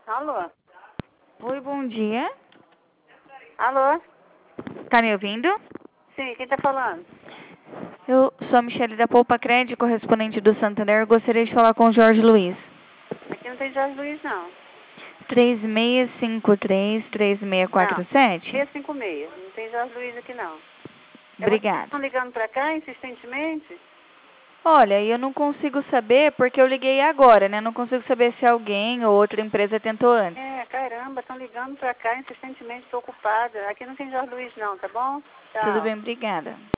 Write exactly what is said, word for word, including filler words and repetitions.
Alô? Oi, bom dia. Alô? Tá me ouvindo? Sim, quem tá falando? Eu sou a Michele da Poupa Crédito, correspondente do Santander. Eu gostaria de falar com o Jorge Luiz. Aqui não tem Jorge Luiz, não. três seis cinco três, três seis quatro Não, sete. seis cinco seis. Não tem Jorge Luiz aqui, não. É vocês que Obrigada. estão ligando pra cá insistentemente? Olha, eu não consigo saber porque eu liguei agora, né? Não consigo saber se alguém ou outra empresa tentou antes. É, caramba, estão ligando pra cá insistentemente, tô ocupada. Aqui não tem Jorge Luiz, não, tá bom? Tudo Tchau. bem, obrigada.